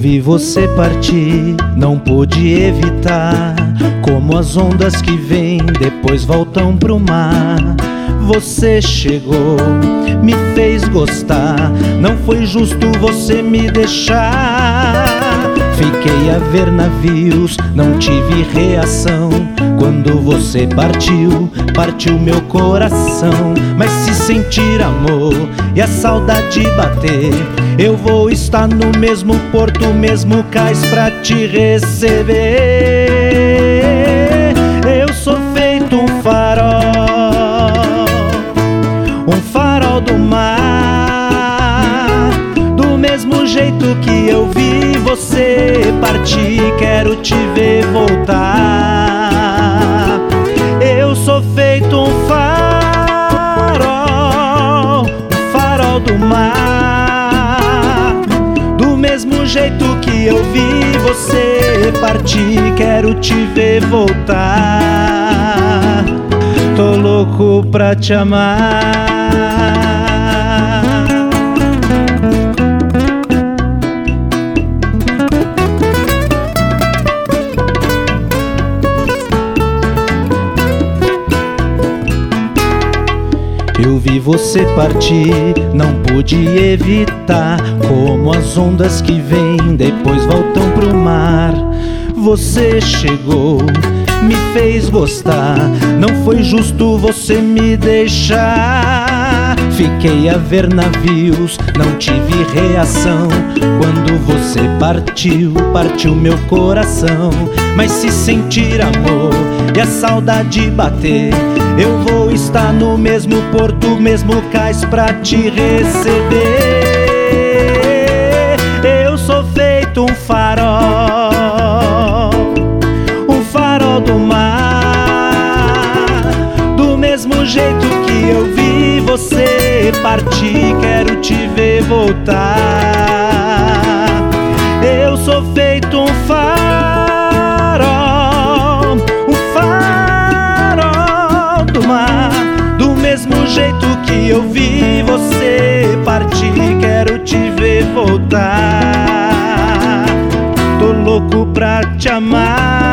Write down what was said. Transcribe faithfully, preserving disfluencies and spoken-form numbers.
vi você partir, não pude evitar. Como as ondas que vêm, depois voltam pro mar. Você chegou, me fez gostar. Não foi justo você me deixar. Fiquei a ver navios, não tive reação. Quando você partiu, partiu meu coração. Mas se sentir amor e a saudade bater, eu vou estar no mesmo porto, mesmo cais pra te receber. Eu sou feito um farol, um farol do mar. Do mesmo jeito que eu vi você partir, quero te ver voltar. Eu sou feito um farol, um farol do mar. Do mesmo jeito que eu vi você partir, quero te ver voltar. Tô louco pra te amar. Eu vi você partir, não pude evitar. Como as ondas que vêm, depois voltam pro mar. Você chegou, me fez gostar. Não foi justo você me deixar. Fiquei a ver navios, não tive reação. Quando você partiu, partiu meu coração. Mas se sentir amor e a saudade bater, eu vou estar no mesmo porto, mesmo cais pra te receber. Eu sou feito um farol, um farol do mar. Do mesmo jeito que eu vi você partir, quero te ver voltar. Eu sou feito um farol, um farol do mar. Do mesmo jeito que eu vi você partir, quero te ver voltar. Tô louco pra te amar.